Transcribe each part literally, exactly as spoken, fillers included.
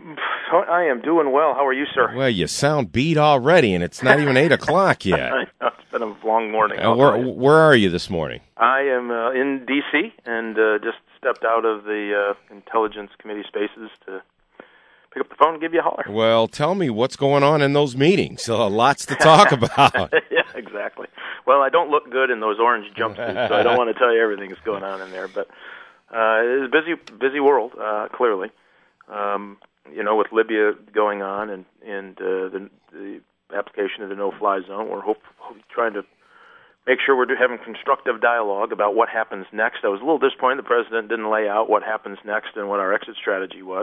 I am doing well. How are you, sir? Well, you sound beat already, and it's not even eight o'clock yet. I know, it's been a long morning. Uh, where, where are you this morning? I am uh, in D C and uh, just stepped out of the uh, Intelligence Committee spaces to pick up the phone and give you a holler. Well, tell me what's going on in those meetings. Uh, lots to talk about. Yeah, exactly. Well, I don't look good in those orange jumpsuits, so I don't want to tell you everything that's going on in there. But uh, it is a busy, busy world, uh, clearly. Um, you know, with Libya going on and, and uh, the, the application of the no-fly zone, we're hope, trying to make sure we're having constructive dialogue about what happens next. I was a little disappointed the president didn't lay out what happens next and what our exit strategy was.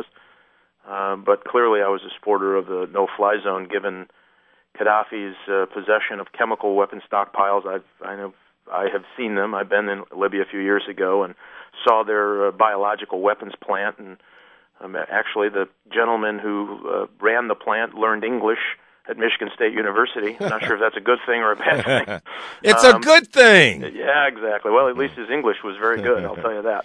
Uh, but clearly I was a supporter of the no-fly zone given Gaddafi's uh, possession of chemical weapon stockpiles. I've, I know I have seen them. I've been in Libya a few years ago and saw their uh, biological weapons plant, and Um, actually, the gentleman who uh, ran the plant learned English at Michigan State University. I'm not sure if that's a good thing or a bad thing. It's um, a good thing. Yeah, exactly. Well, at least his English was very good, I'll tell you that.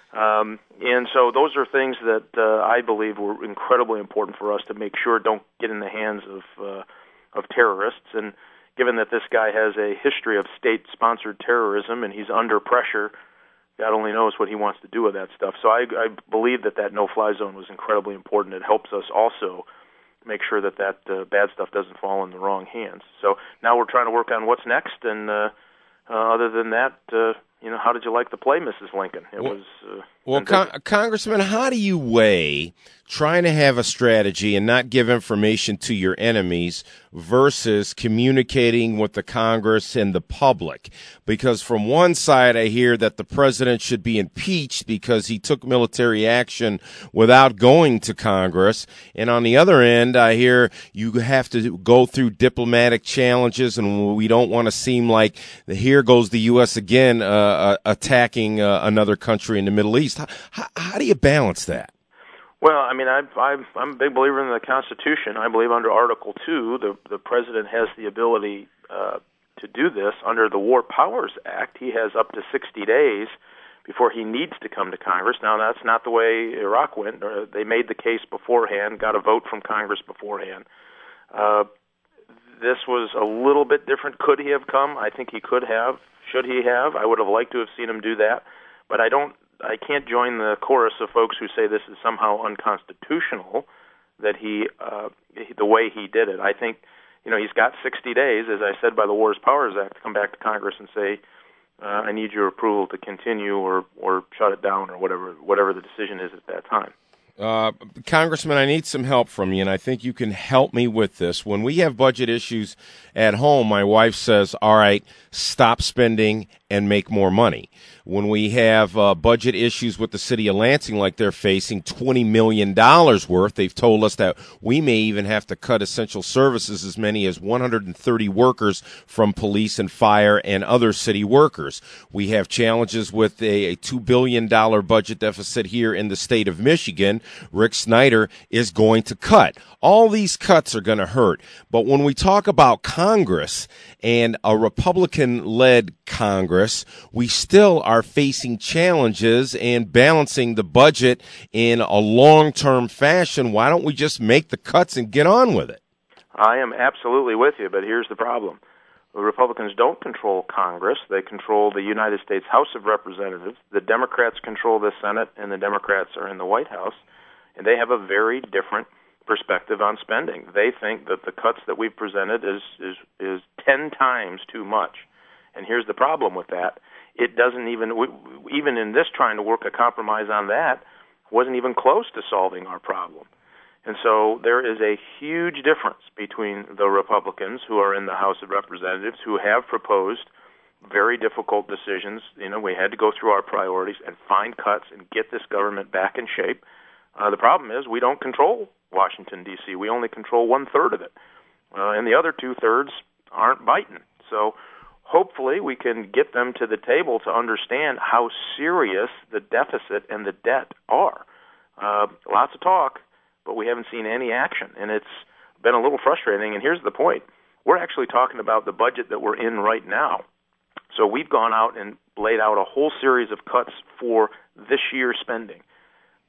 Um, and so those are things that uh, I believe were incredibly important for us to make sure don't get in the hands of uh, of terrorists. And given that this guy has a history of state-sponsored terrorism and he's under pressure, God only knows what he wants to do with that stuff. So I, I believe that that no-fly zone was incredibly important. It helps us also make sure that that uh, bad stuff doesn't fall in the wrong hands. So now we're trying to work on what's next. And uh, uh, other than that, uh, you know, how did you like the play, Missus Lincoln? It well, was uh, well, Con- Congressman, how do you weigh trying to have a strategy and not give information to your enemies versus communicating with the Congress and the public? Because from one side, I hear that the president should be impeached because he took military action without going to Congress. And on the other end, I hear you have to go through diplomatic challenges, and we don't want to seem like here goes the U S again uh, uh, attacking uh, another country in the Middle East. How, how do you balance that? Well, I mean, I, I, I'm a big believer in the Constitution. I believe under Article two, the, the president has the ability uh, to do this. Under the War Powers Act, he has up to sixty days before he needs to come to Congress. Now, that's not the way Iraq went. They made the case beforehand, got a vote from Congress beforehand. Uh, this was a little bit different. Could he have come? I think he could have. Should he have? I would have liked to have seen him do that. But I don't. I can't join the chorus of folks who say this is somehow unconstitutional, that he, uh, the way he did it. I think, you know, he's got sixty days, as I said, by the War Powers Act, to come back to Congress and say, uh, I need your approval to continue or, or shut it down or whatever, whatever the decision is at that time. Uh, Congressman, I need some help from you, and I think you can help me with this. When we have budget issues at home, my wife says, all right, stop spending and make more money. When we have uh, budget issues with the city of Lansing, like they're facing twenty million dollars worth, they've told us that we may even have to cut essential services as many as one hundred thirty workers from police and fire and other city workers. We have challenges with a, a two billion dollars budget deficit here in the state of Michigan. Rick Snyder is going to cut. All these cuts are going to hurt. But when we talk about Congress and a Republican-led Congress, we still are facing challenges and balancing the budget in a long-term fashion. Why don't we just make the cuts and get on with it? I am absolutely with you, but here's the problem. The Republicans don't control Congress. They control the United States House of Representatives. The Democrats control the Senate, and the Democrats are in the White House. And they have a very different perspective on spending. They think that the cuts that we've presented is, is, is ten times too much. And here's the problem with that. It doesn't even, we, even in this trying to work a compromise on that, wasn't even close to solving our problem. And so there is a huge difference between the Republicans who are in the House of Representatives who have proposed very difficult decisions. You know, we had to go through our priorities and find cuts and get this government back in shape. Uh, the problem is we don't control Washington, D C We only control one-third of it. Uh, and the other two-thirds aren't biting. So hopefully we can get them to the table to understand how serious the deficit and the debt are. Uh, lots of talk, but we haven't seen any action. And it's been a little frustrating. And here's the point. We're actually talking about the budget that we're in right now. So we've gone out and laid out a whole series of cuts for this year's spending.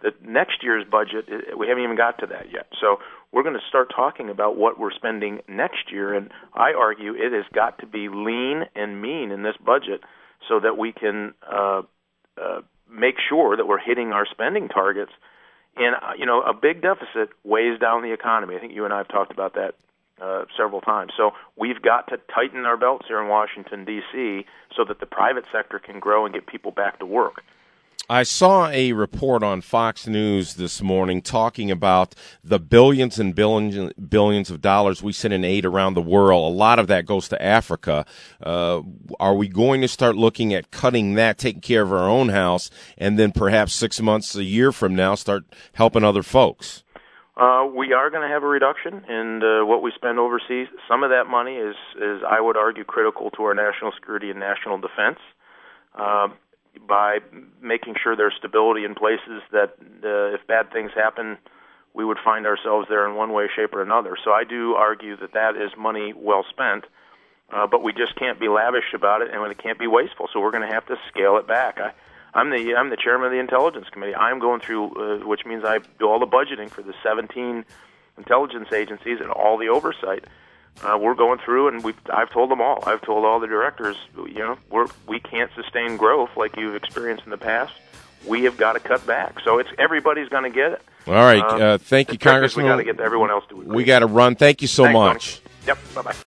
The next year's budget, we haven't even got to that yet. So we're going to start talking about what we're spending next year, and I argue it has got to be lean and mean in this budget so that we can uh, uh, make sure that we're hitting our spending targets. And, uh, you know, a big deficit weighs down the economy. I think you and I have talked about that uh, several times. So we've got to tighten our belts here in Washington, D C, so that the private sector can grow and get people back to work. I saw a report on Fox News this morning talking about the billions and billions billions of dollars we send in aid around the world. A lot of that goes to Africa. Uh, are we going to start looking at cutting that, taking care of our own house, and then perhaps six months, a year from now, start helping other folks? Uh, we are going to have a reduction in uh, what we spend overseas. Some of that money is, is, I would argue, critical to our national security and national defense. Uh, by making sure there's stability in places that uh, if bad things happen, we would find ourselves there in one way, shape, or another. So I do argue that that is money well spent, uh, but we just can't be lavish about it, and it can't be wasteful. So we're going to have to scale it back. I, I'm the I'm the chairman of the Intelligence Committee. I'm going through, uh, which means I do all the budgeting for the seventeen intelligence agencies and all the oversight. Uh, we're going through, and we've, I've told them all. I've told all the directors, you know, we're, we can't sustain growth like you've experienced in the past. We have got to cut back. So it's everybody's going to get it. All right. Um, uh, thank you, Congressman. We got to get everyone else to agree. We got to run. Thank you so Thanks, much. Tony. Yep. Bye-bye.